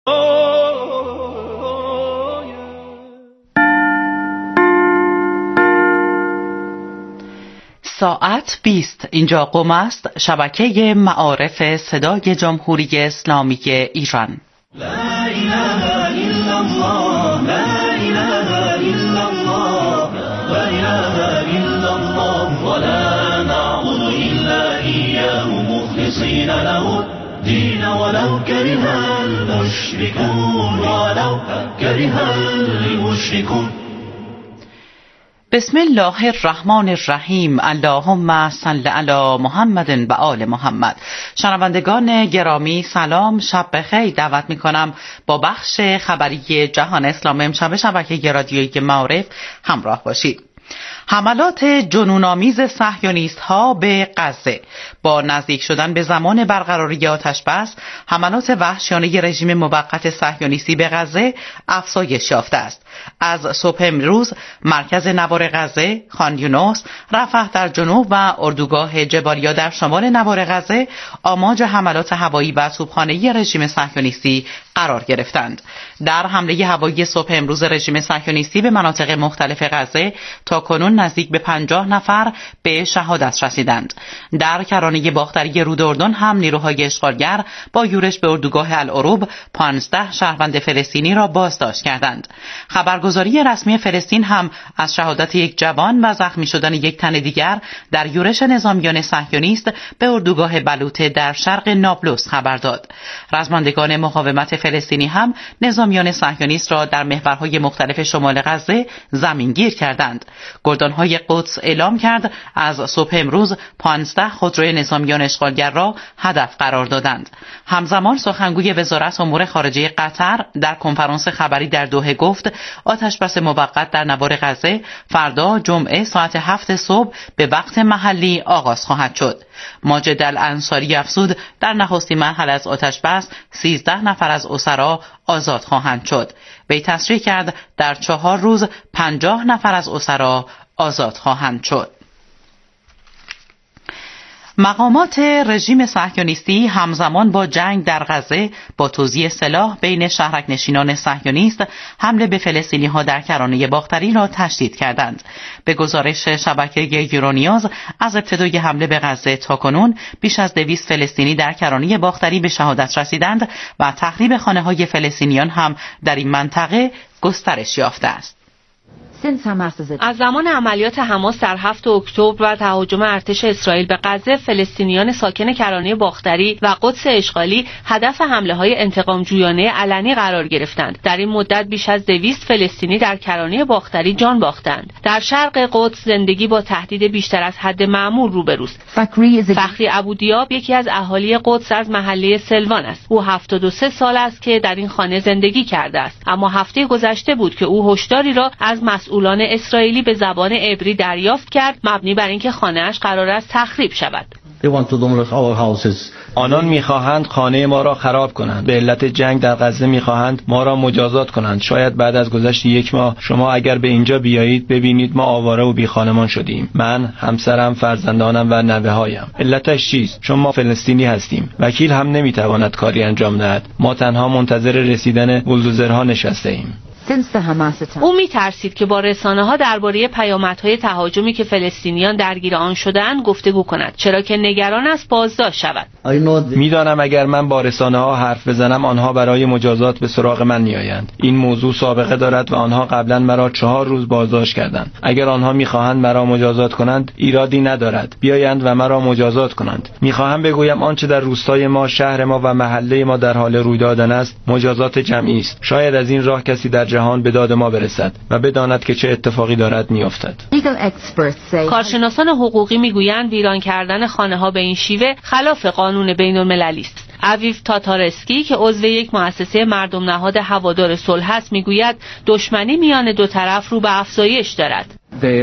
ساعت 20 اینجا قم است، شبکه معارف صدای جمهوری اسلامی ایران. لا اله الا الله، لا اله الا الله، لا اله الا الله، ولا نعبد الا اياه مخلصين له الدين ولو كره المشركون، ولو كره المشركون. بسم الله الرحمن الرحیم. اللهم صل علی محمد و آل محمد. شنوندگان گرامی سلام، شب بخیر. دعوت میکنم با بخش خبری جهان اسلام امشب شبکه رادیویی معارف همراه باشید. حملات جنون‌آمیز صهیونیست‌ها به غزه با نزدیک شدن به زمان برقراری آتش‌بس، حملات وحشیانه رژیم موقت صهیونیستی به غزه افزایش یافته است. از صبح امروز مرکز نوار غزه، خان یونس، رفح در جنوب و اردوگاه جبالیا در شمال نوار غزه آماج حملات هوایی و توپخانه‌ای رژیم صهیونیستی قرار گرفتند. در حمله هوایی صبح امروز رژیم صهیونیستی به مناطق مختلف غزه تاکنون نزدیک به 50 نفر به شهادت رسیدند. در کرانه باختری رود اردن هم نیروهای اشغالگر با یورش به اردوگاه العروب 15 شهروند فلسطینی را بازداشت کردند. خبرگزاری رسمی فلسطین هم از شهادت یک جوان و زخمی شدن یک تن دیگر در یورش نظامیان صهیونیست به اردوگاه بلوطه در شرق نابلس خبر داد. رزمندگان مقاومت فلسطینی هم نظامیان صهیونیست را در محورهای مختلف شمال غزه زمینگیر کردند. گردانهای قدس اعلام کرد از صبح امروز 15 خودروی نظامیان اشغالگر را هدف قرار دادند. همزمان سخنگوی وزارت امور خارجه قطر در کنفرانس خبری در دوحه گفت آتش‌بس موقت در نوار غزه فردا جمعه ساعت 7 صبح به وقت محلی آغاز خواهد شد. ماجد الانصاری افزود در نخستین مرحله از آتش‌بس 13 نفر از اسرا آزاد خواهند شد. وی تصریح کرد در 4 روز 50 نفر از اسرا آزاد خواهند شد. مقامات رژیم صهیونیستی همزمان با جنگ در غزه با توزیع سلاح بین شهرک نشینان صهیونیست حمله به فلسطینی‌ها در کرانه باختری را تشدید کردند. به گزارش شبکه یورونیوز از ابتدای حمله به غزه تاکنون بیش از 200 فلسطینی در کرانه باختری به شهادت رسیدند و تخریب خانه‌های فلسطینیان هم در این منطقه گسترش یافته است. از زمان عملیات حماس در 7 اکتبر و تهاجم ارتش اسرائیل به غزه، فلسطینیان ساکن کرانه باختری و قدس اشغالی هدف حمله‌های انتقام‌جویانه علنی قرار گرفتند. در این مدت بیش از 200 فلسطینی در کرانه باختری جان باختند. در شرق قدس زندگی با تهدید بیشتر از حد معمول روبروست. فخری ابودیاب یکی از اهالی قدس از محله سلوان است. او 73 سال است که در این خانه زندگی کرده است، اما هفته گذشته بود که او هشداری را از مسئولان اسرائیلی به زبان عبری دریافت کرد مبنی بر اینکه خانه‌اش قرار است تخریب شود. آنان می‌خواهند خانه ما را خراب کنند. به علت جنگ در غزه می‌خواهند ما را مجازات کنند. شاید بعد از گذشت 1 ماه شما اگر به اینجا بیایید ببینید ما آواره و بیخانمان شدیم. من، همسرم، فرزندانم و نوه‌هایم. علتش چیست؟ چون ما فلسطینی هستیم. وکیل هم نمی‌تواند کاری انجام دهد. ما تنها منتظر رسیدن بولدوزرها نشسته‌ایم. او می‌ترسید که با رسانه‌ها درباره پیامدهای تهاجمی که فلسطینیان درگیر آن شده‌اند گفتگو کند، چرا که نگران است بازداشت شود. می‌دانم اگر من با رسانه‌ها حرف بزنم آنها برای مجازات به سراغ من می‌آیند. این موضوع سابقه دارد و آنها قبلا مرا 4 روز بازداشت کردند. اگر آنها می‌خواهند مرا مجازات کنند ایرادی ندارد. بیایند و مرا مجازات کنند. می‌خواهم بگویم آنچه در روستای ما، شهر ما و محله ما در حال روی دادن است مجازات جمعی است. شاید از این راه کسی در جهان به داد ما برسد و بداند که چه اتفاقی دارد میافتد. کارشناسان حقوقی میگویند ویران کردن خانه‌ها به این شیوه خلاف قانون بین‌المللی است. اویو تاتارسکی که عضو یک مؤسسه مردم نهاد هوادار صلح است میگوید دشمنی میان دو طرف رو به افزایش دارد.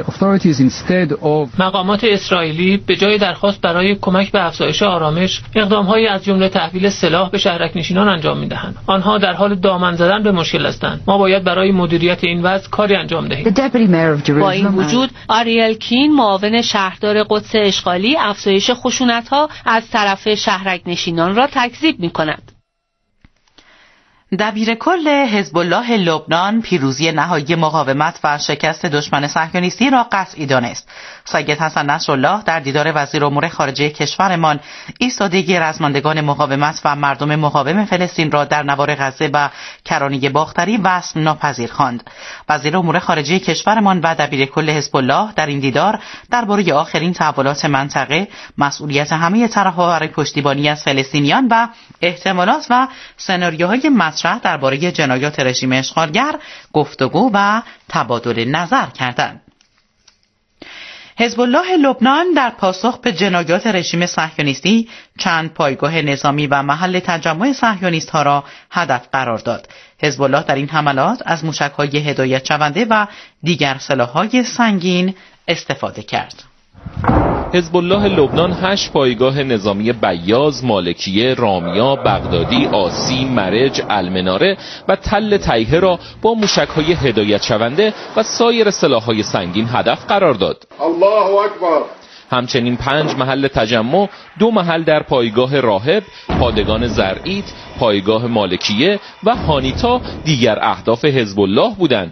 مقامات اسرائیلی به جای درخواست برای کمک به افزایش آرامش، اقدام‌هایی از جمله تحویل سلاح به شهرک‌نشینان انجام می‌دهند. آنها در حال دامن زدن به مشکل هستند. ما باید برای مدیریت این وضع کاری انجام دهیم. با این وجود، آریل کین، معاون شهردار قدس اشغالی، افزایش خشونت‌ها از طرف شهرک‌نشینان را تکذیب می‌کند. دبیر کل حزب الله لبنان پیروزی نهایی مقاومت و شکست دشمن صهیونیستی را قطعی دانست. سید حسن نصرالله در دیدار وزیر امور خارجه کشورمان ایستادگی رزمندگان مقاومت و مردم مقاوم فلسطین را در نوار غزه و کرانه باختری وصف ناپذیر خواند. وزیر امور خارجه کشورمان و دبیر کل حزب الله در این دیدار درباره آخرین تحولات منطقه، مسئولیت همه طرف‌ها برای پشتیبانی از فلسطینیان و احتمالات و سناریوهای مطرح درباره جنایات رژیم اشغالگر گفتگو و تبادل نظر کردند. حزب الله لبنان در پاسخ به جنایات رژیم صهیونیستی چند پایگاه نظامی و محل تجمع صهیونیست‌ها را هدف قرار داد. حزب الله در این حملات از موشک‌های هدایت شونده و دیگر سلاح‌های سنگین استفاده کرد. حزب الله لبنان 8 پایگاه نظامی بیاض، مالکیه، رامیا، بغدادی، آسی، مرج، المناره و تل تیهه را با موشک‌های هدایت شونده و سایر سلاح‌های سنگین هدف قرار داد. الله اکبر. همچنین 5 محل تجمع، 2 محل در پایگاه راهب، پادگان زرعیت، پایگاه مالکیه و هانیتا دیگر اهداف حزب الله بودند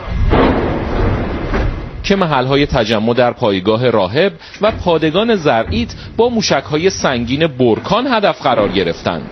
که محل‌های تجمع در پایگاه راهب و پادگان زرعیت با موشک‌های سنگین برکان هدف قرار گرفتند.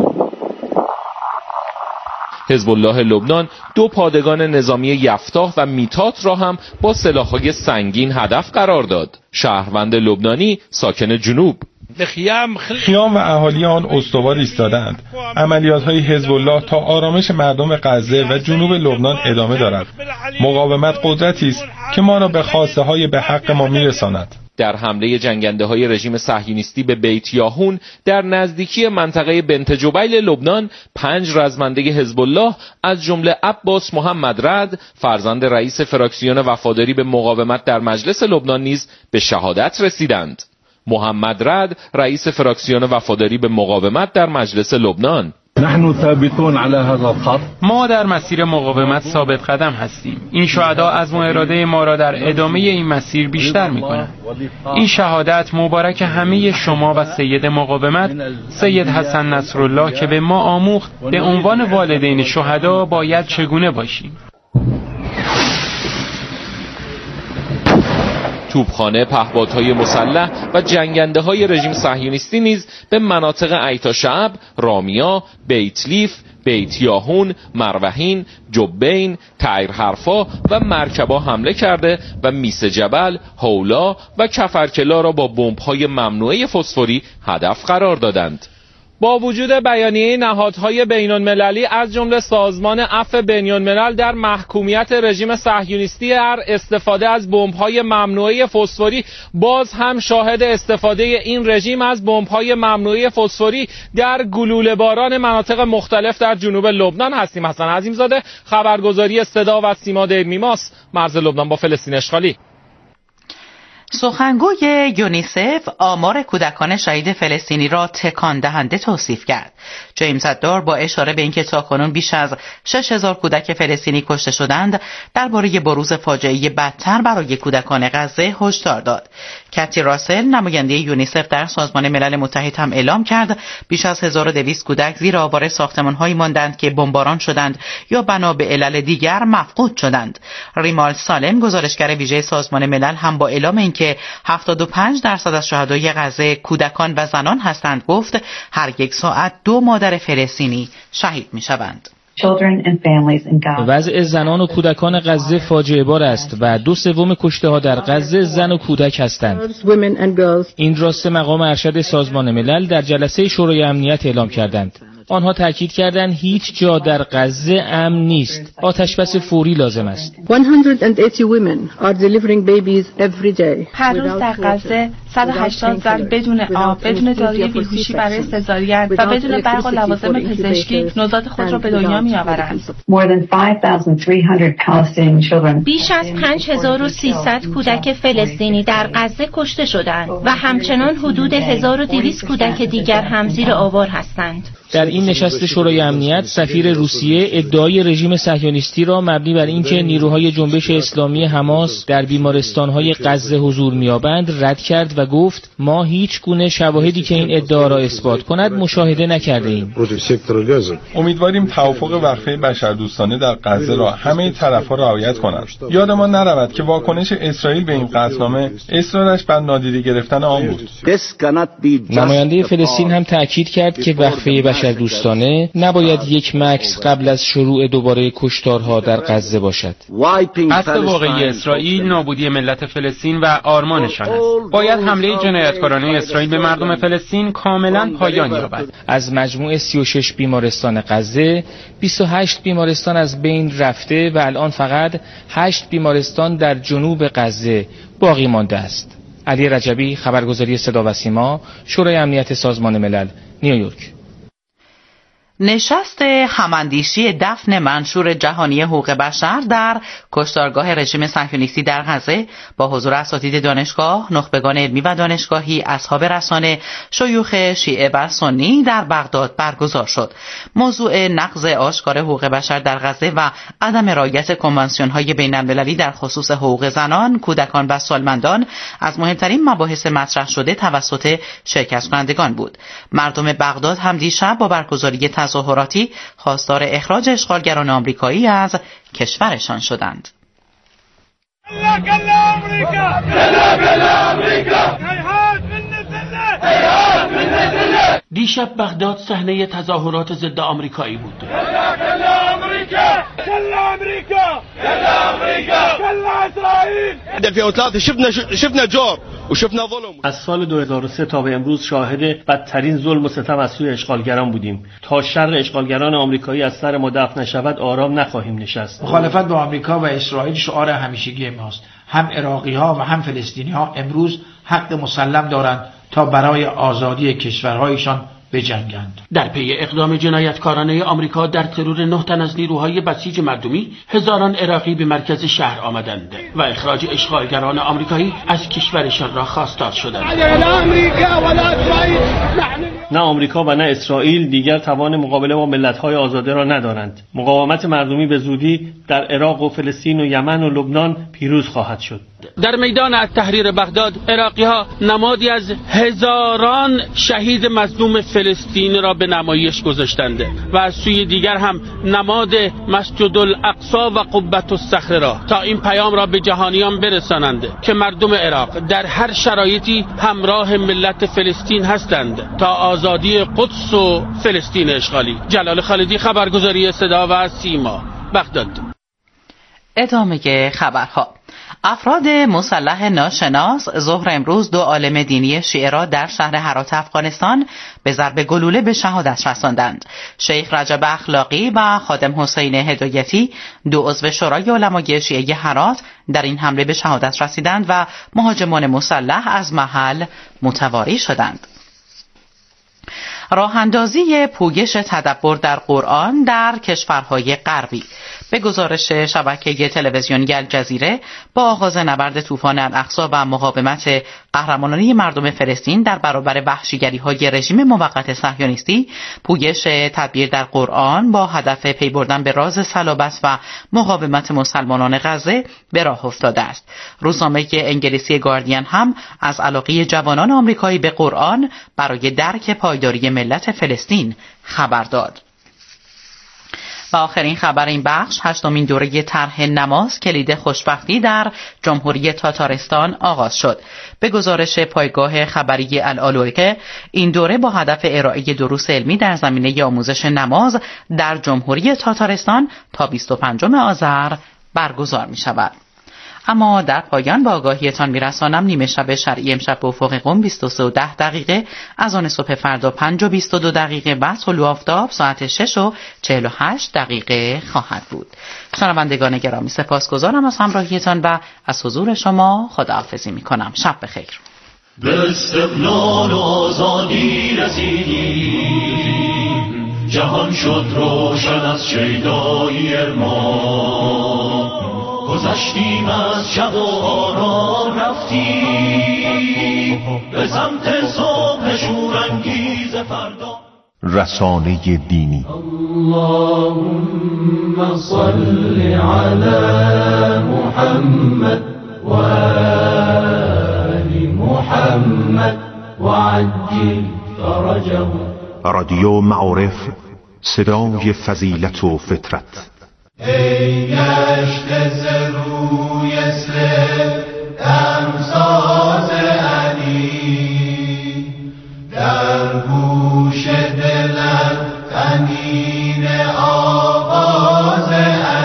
حزب الله لبنان 2 پادگان نظامی یفتاح و میتات را هم با سلاح‌های سنگین هدف قرار داد. شهروند لبنانی ساکن جنوب خیام و اهالی آن استوار ایستادند. عملیات‌های حزب الله تا آرامش مردم غزه و جنوب لبنان ادامه دارد. مقاومت قدرتی است که ما را به خواسته‌های به حق ما می‌رساند. در حمله جنگنده‌های رژیم صهیونیستی به بیت یاهون در نزدیکی منطقه بنت جبیل لبنان 5 رزمنده حزب الله از جمله عباس محمد رد فرزند رئیس فراکسیون وفاداری به مقاومت در مجلس لبنان نیز به شهادت رسیدند. محمد رد رئیس فراکسیون وفاداری به مقاومت در مجلس لبنان: نحن ثابتون على هذا الخط. ما در مسیر مقاومت ثابت قدم هستیم. این شهدا عزم و اراده ما را در ادامه این مسیر بیشتر می‌کنند. این شهادت مبارک همه شما و سید مقاومت سید حسن نصرالله که به ما آموخت به عنوان والدین شهدا باید چگونه باشیم. توپخانه، پهپادهای مسلح و جنگنده‌های رژیم صهیونیستی نیز به مناطق ایتاشعب، رامیا، بیتلیف، بیت یاهون، مروحین، جبین، تیر حرفا و مرکبا حمله کرده و میس جبل، هولا و کفرکلا را با بمب‌های ممنوعه فسفوری هدف قرار دادند. با وجود بیانیه نهادهای بین‌المللی از جمله سازمان عفو بین‌الملل در محکومیت رژیم صهیونیستی در استفاده از بمب‌های ممنوعه فسفوری، باز هم شاهد استفاده این رژیم از بمب‌های ممنوعه فسفوری در گلوله‌باران مناطق مختلف در جنوب لبنان هستیم. حسن عظیم‌زاده، خبرگزاری صدا و سیما دیرمیماس، مرز لبنان با فلسطین اشغالی. سخنگوی یونیسف آمار کودکان شهید فلسطینی را تکان دهنده توصیف کرد. جیمز ادار با اشاره به اینکه تاکنون بیش از 6000 کودک فلسطینی کشته شدند، درباره بروز فاجعه بدتر برای کودکان غزه هشدار داد. کتی راسل، نماینده یونیسف در سازمان ملل متحد، هم اعلام کرد بیش از 1200 کودک زیر آوار ساختمان‌هایی ماندند که بمباران شدند یا بنا به علل دیگر مفقود شدند. ریمال سالم، گزارشگر ویژه سازمان ملل، هم با اعلام اینکه 75% از شهدای غزه کودکان و زنان هستند گفت هر 1 ساعت 2 مادر فلسطینی شهید می‌شوند. وضع زنان و کودکان غزه فاجعه بار است و 2/3 کشته ها در غزه زن و کودک هستند. این را 3 مقام ارشد سازمان ملل در جلسه شورای امنیت اعلام کردند. آنها تاکید کردند هیچ جا در غزه امن نیست. آتشبس فوری لازم است. 180 women are delivering babies every day. هر روز در غزه 180 زن بدون آب، بدون داروی بیهوشی برای سزارین و بدون برق و لوازم پزشکی نوزاد خود را به دنیا می‌آورند. بیش از 5300 کودک فلسطینی در غزه کشته شدند و همچنان حدود 1200 کودک دیگر هم زیر آوار هستند. در این نشست شورای امنیت سفیر روسیه ادعای رژیم صهیونیستی را مبنی بر اینکه نیروهای جنبش اسلامی حماس در بیمارستان‌های غزه حضور می‌یابند رد کرد و گفت ما هیچ گونه شواهدی که این ادعا را اثبات کند مشاهده نکرده‌ایم. امیدواریم توافق وقفه بشردوستانه در غزه را همه طرف‌ها رعایت کنند. یادمان نرود که واکنش اسرائیل به این قطعنامه اصرارش بر نادیده گرفتن آن بود. نماینده فلسطین هم تأکید کرد که وقفه بشردوستانه نباید یک مکث قبل از شروع دوباره کشتارها در غزه باشد. قصد واقعی اسرائیل نابودی ملت فلسطین و آرمانشان است. باید حمله جنایتکارانه اسرائیل به مردم فلسطین کاملا پایان یابد. از مجموع 36 بیمارستان غزه 28 بیمارستان از بین رفته و الان فقط 8 بیمارستان در جنوب غزه باقی مانده است. علی رجبی، خبرگزاری صدا و سیما، شورای امنیت سازمان ملل، نیویورک. نشست هماندیشی دفن منشور جهانی حقوق بشر در کشتارگاه رژیم صهیونیستی در غزه با حضور اساتید دانشگاه، نخبگان علمی و دانشگاهی، اصحاب رسانه، شیوخ شیعه و سنی در بغداد برگزار شد. موضوع نقض آشکار حقوق بشر در غزه و عدم رعایت کنوانسیون‌های بین‌المللی در خصوص حقوق زنان، کودکان و سالمندان از مهمترین مباحث مطرح شده توسط شرکت کنندگان بود. مردم بغداد هم دیشب با برگزاری تظاهراتی خواستار اخراج اشغالگران آمریکایی از کشورشان شدند. دیشب بغداد صحنه تظاهرات ضد آمریکایی بود. از سال 2003 تا به امروز شاهد بدترین ظلم و ستم از سوی اشغالگران بودیم. تا شر اشغالگران آمریکایی از سر ما دفع نشود آرام نخواهیم نشست. مخالفت با آمریکا و اسرائیل شعار همیشگی ماست. هم عراقی‌ها و هم فلسطینی‌ها امروز حق مسلم دارند تا برای آزادی کشورهایشان بجنگند. در پی اقدام جنایتکارانه آمریکا در ترور 9 تن از نیروهای بسیج مردمی، هزاران عراقی به مرکز شهر آمدند و اخراج اشغالگران آمریکایی از کشورشان را خواستار شدند. نه آمریکا و نه اسرائیل دیگر توان مقابله با ملت‌های آزاده را ندارند. مقاومت مردمی به زودی در عراق و فلسطین و یمن و لبنان پیروز خواهد شد. در میدان التحریر بغداد عراقی‌ها نمادی از هزاران شهید مظلوم فلسطین را به نمایش گذاشتند و از سوی دیگر هم نماد مسجد الاقصی و قبة الصخره را تا این پیام را به جهانیان برسانند که مردم عراق در هر شرایطی همراه ملت فلسطین هستند تا آزادی قدس و فلسطین اشغالی. جلال خالدی، خبرگزاری صدا و سیما، بغداد. ادامه خبرها. افراد مسلح ناشناس ظهر امروز 2 عالم دینی شیعه را در شهر هرات افغانستان به ضرب گلوله به شهادت رساندند. شیخ رجب اخلاقی و خادم حسین هدایتی، 2 عضو شورای علمای شیعه هرات، در این حمله به شهادت رسیدند و مهاجمان مسلح از محل متواری شدند. راه اندازی پویش تدبر در قرآن در کشورهای غربی. به گزارش شبکه تلویزیونی الجزیره، با آغاز نبرد طوفان الاقصی و مقاومت قهرمانانه مردم فلسطین در برابر وحشیگری‌های رژیم موقت صهیونیستی، پویش تدبیر در قرآن با هدف پی بردن به راز صلابت و مقاومت مسلمانان غزه به راه افتاده است. روزنامه انگلیسی گاردین هم از علاقه جوانان آمریکایی به قرآن برای درک پایداری ملت فلسطین خبر داد. و آخرین خبر این بخش، 8مین دوره طرح نماز کلید خوشبختی در جمهوری تاتارستان آغاز شد. به گزارش پایگاه خبری العلویه، این دوره با هدف ارائه دروس علمی در زمینه آموزش نماز در جمهوری تاتارستان تا 25 آذر برگزار می شود. اما در پایان با آگاهیتان میرسانم نیمه شب شرعی امشب به افق قم 23:10 از آن صبح فردا 5:22 بعد طلوع آفتاب ساعت 6:48 خواهد بود. شنوندگان گرامی، سپاسگزارم از همراهیتان و از حضور شما خداحافظی میکنم. شب بخیر. به استقلال و آزادی رسیدیم، جهان شد روشن از شیدایی ما، گذشتیم از شب و آرام رفتیم به سمت صبح شورانگیز فردا. رسانه دینی. اللهم صل علی محمد و آل محمد و عجل فرجهم. رادیو معارف، صدای فضیلت و فطرت. ای گشته ز روی سر دمساز علی، در گوش دلت طنین آواز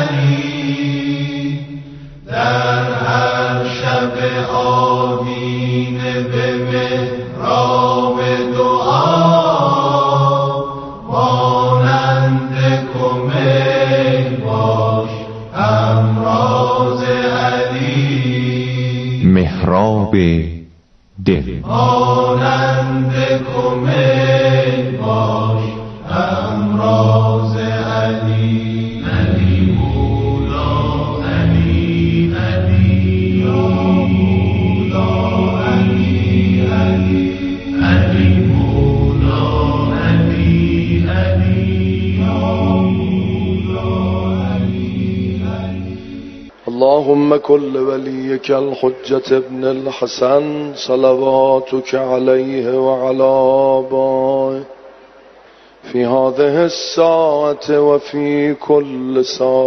علی، در هر شب آدینه به محراب دعا مانند کمیل باش همراز علی. محراب دل مانند کمیل باش همراز علی. علی مولا علی علی یا مولا علی علی علی مولا علی علی یا مولا علی علی. اللهم كل وليك الحجة ابن الحسن صلواتك عليه وعلى آبائه في هذه الساعة وفي كل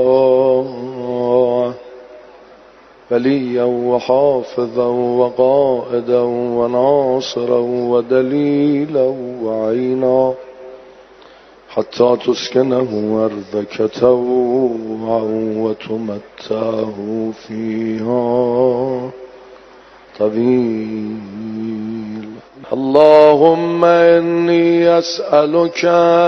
ساعة وليا وحافظا وقائدا وناصرا ودليلا وعينا حتى تسكنه أرضك طوعا وتمتعه فيها طويل. اللهم إني أسألك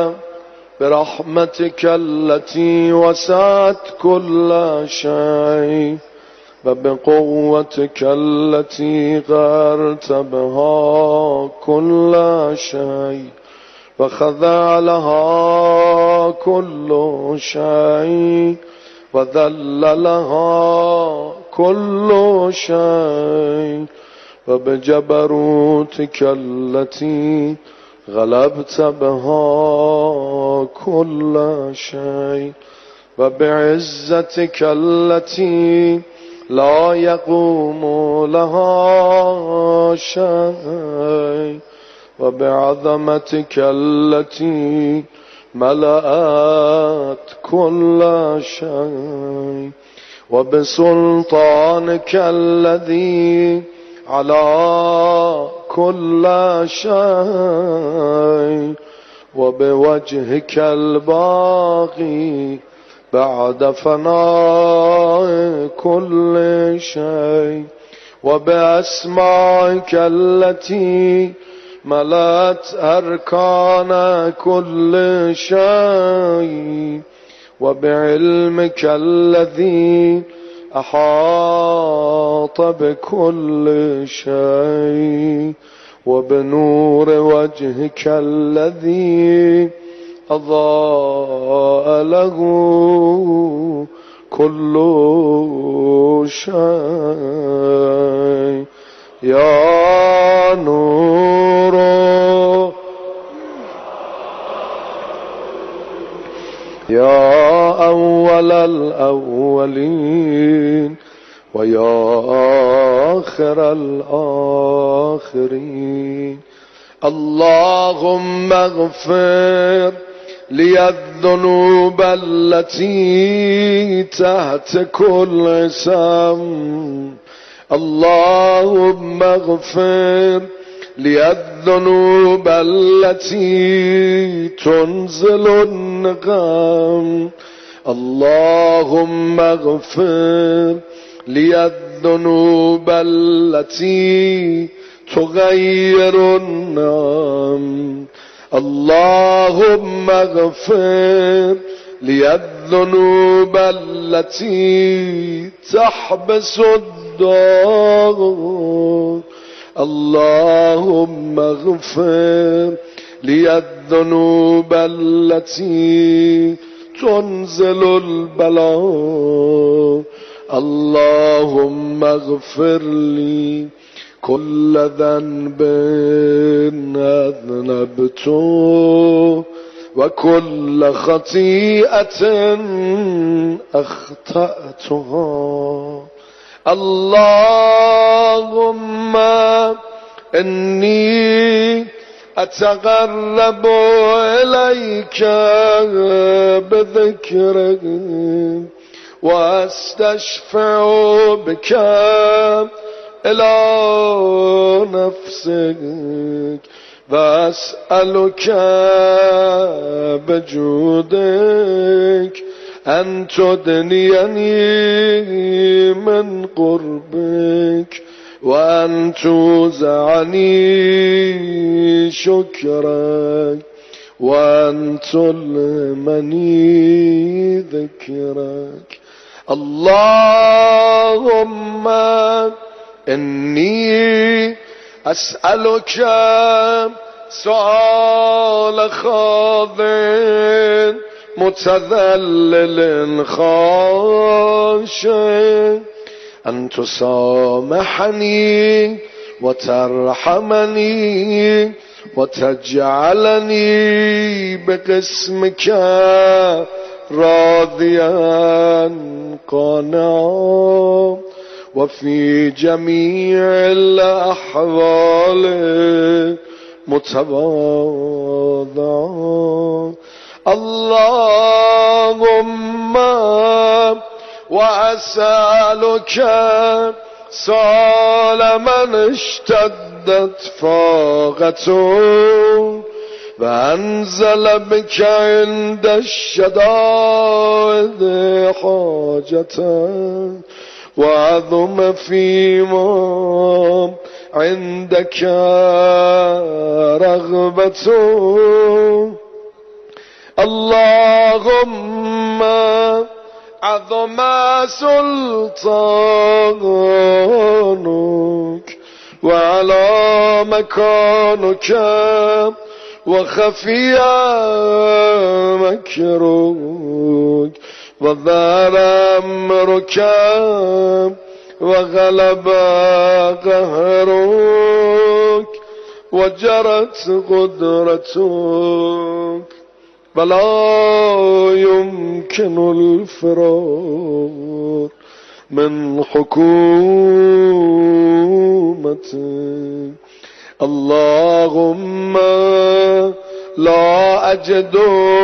برحمتك التي وسعت كل شيء وبقوتك التي غرت بها كل شيء وخضع لها كل شيء وذل لها كل شيء وبجبروتك التي غلبت بها كل شيء وبعزتك التي لا يقوم لها شيء وبعظمتك التي ملأت كل شيء وبسلطانك الذي على كل شيء وبوجهك الباقي بعد فناء كل شيء وبأسمائك التي ملأت أركان كل شيء وبعلمك الذي أحاط بكل شيء وبنور وجهك الذي أضاء له كل شيء. يا نور يا أول الأولين ويا آخر الآخرين. اللهم اغفر لي الذنوب التي تحت كل اسم. اللهم اغفر لي الذنوب التي تنزل النقم. اللهم اغفر لي الذنوب التي تغير النعم. اللهم اغفر لي الذنوب التي تحبس الدار. اللهم اغفر لي الذنوب التي تنزل البلاء. اللهم اغفر لي كل ذنب أذنبته وكل خطيئة أخطأتها. اللهم إني أتقرب إليك بذكرك وأستشفع بك إلى نفسك وأسألك بجودك أن تدنيني من قربك وأن توزعني شكرك وأن تلهمني ذكرك. اللهم إني أسألك سؤال خاضع متذلل خاشع أن تسامحني وترحمني وتجعلني بقسمك راضيا قانعا وفي جميع الأحوال متواضعا. اللهم وأسألك سؤال من اشتدت فاقته وأنزل بك عند الشدائد حاجته وعظم فيما عندك رغبته. اللهم عظم سلطانك وعلى مكانك وخفي مكرك وظهر أمرك وغلب قهرك وجرت قدرتك ولا يمكن الفرار من حكومتك. اللهم لا أجد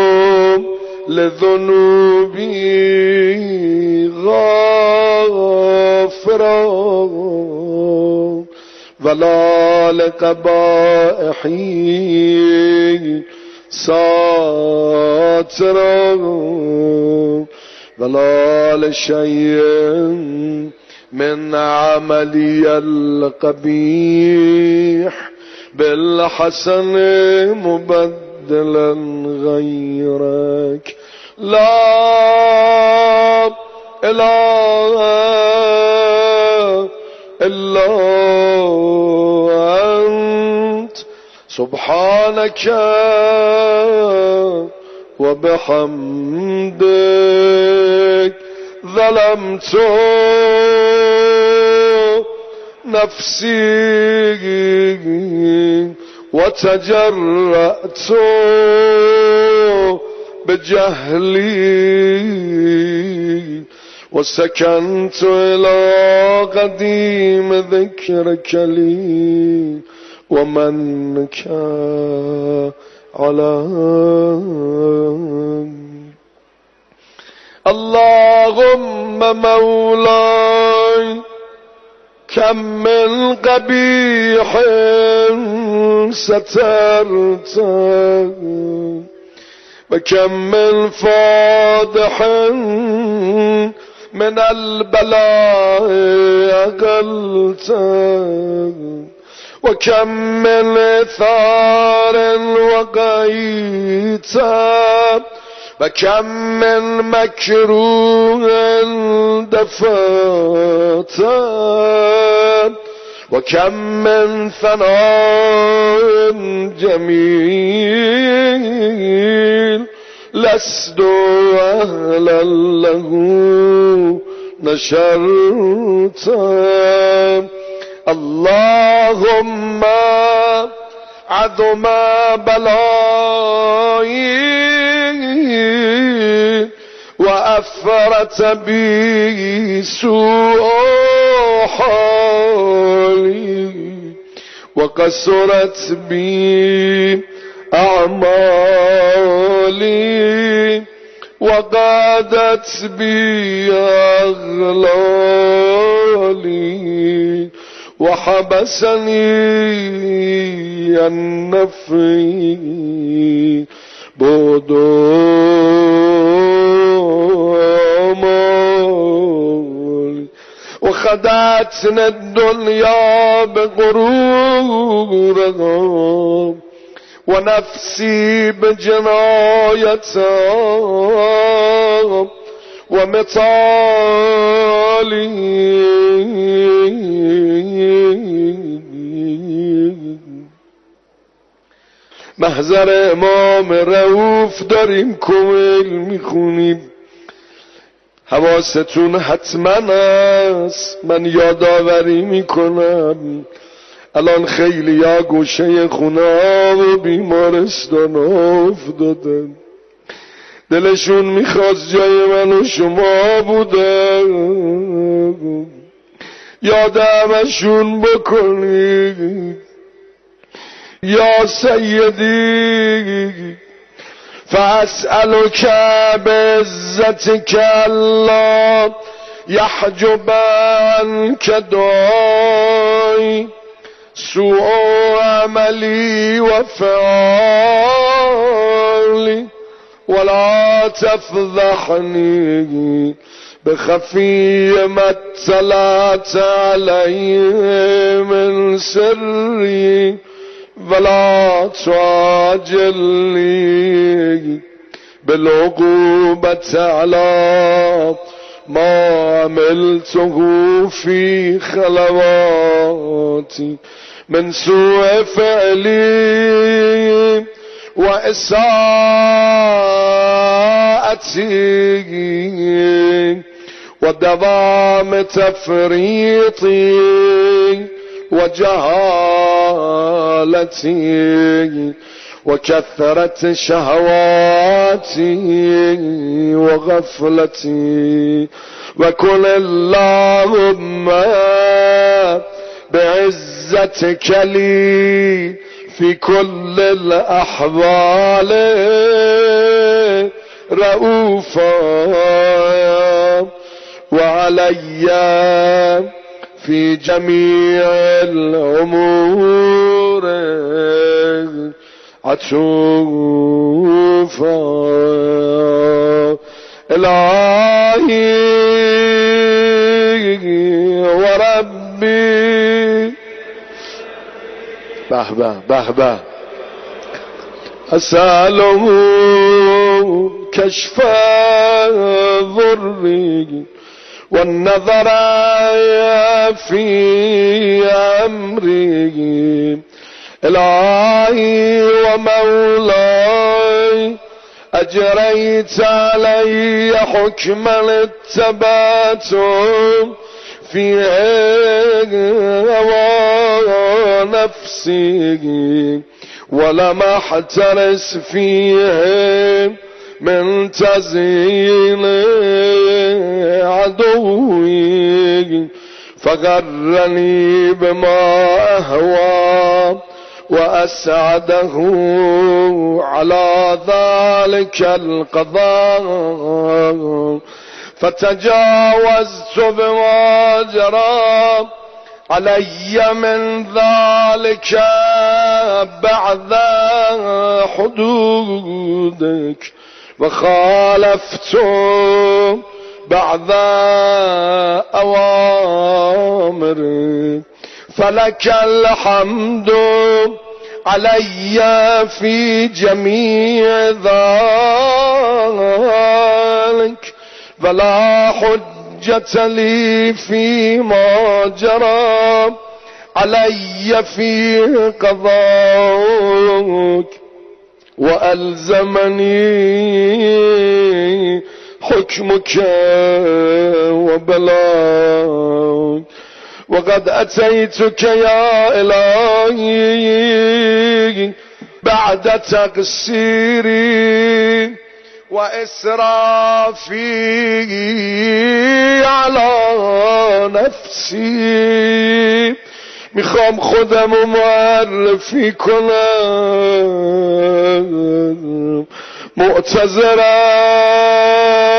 لذنوبي غافرا ولا لقبائحي ساترا ولا لشيء من عملي القبيح بالحسن مبدلا غيرك. لا إله إلا أنت سبحانك وبحمدك ظلمت نفسي وتجرأت بجهلي وسكنت إلى قديم ذكرك لي ومنك علي. اللهم مولاي كم من قبيح سترته وكم من فاضح من البلاء أقلته وكم من ثار وقيته وكم من مكروه دفعته وكم من ثناء جميل لست أهلا له نشرته. اللهم عظم بلاء وأفرت بي سوء حالي وقصرت بي أعمالي وقادت بي أغلالي وحبسني النفي بعد آمالي وخدعتني الدنيا بغرورها ونفسي بجنايتها ومطالي محضر امام رؤوف داریم کمیل میخونیم، حواستون حتما است، من یادآوری میکنم. الان خیلی ها گوشه خونه ها و بیمارستان ها افتادن، دلشون میخواست جای من و شما بودن، یاد همشون بکنید. یا سیدی فاسألک بعزتک الله یحجب عنک دعای سوء عملی و فعالی ولا تفضحنی بخفی ما اطلعت علیه من سری ولا تعجلني بالعقوبة على ما عملته في خلواتي من سوء فعلي وإساءتي ودوام تفريطي وجهالتي وكثرة شهواتي وغفلتي وكن اللهم بعزتك لي في كل الأحوال رؤوفا وعلي في جميع الأمور عطوفا إلهي وربي به أسأله كشف ضري والنظر في أمري إلهي ومولاي أجريت علي حكما اتبعته في هوى نفسي ولم احترس فيه من تزيين عدوي فغرني بما أهوى وأسعده على ذلك القضاء فتجاوزت بما جرى علي من ذلك بعد حدودك وخالفت بعد أوامرك فلك الحمد علي في جميع ذلك ولا حجة لي فيما جرى علي في قضاءك وألزمني حكمك وبلاغك وقد أتيتك يا إلهي بعد تقصيري وإسرافي على نفسي میخوام خودمو معرفی کنم معتذرم